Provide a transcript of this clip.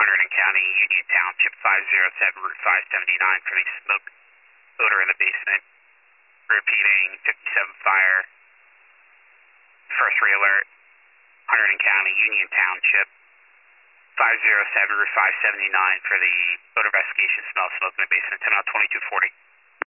Hunterdon County, Union Township, 507 Route 579 for the smoke odor in the basement. Repeating, 57 fire. First re-alert, Hunterdon County, Union Township, 507 Route 579 for the odor investigation, smell, smoke in the basement, 10 out 2240.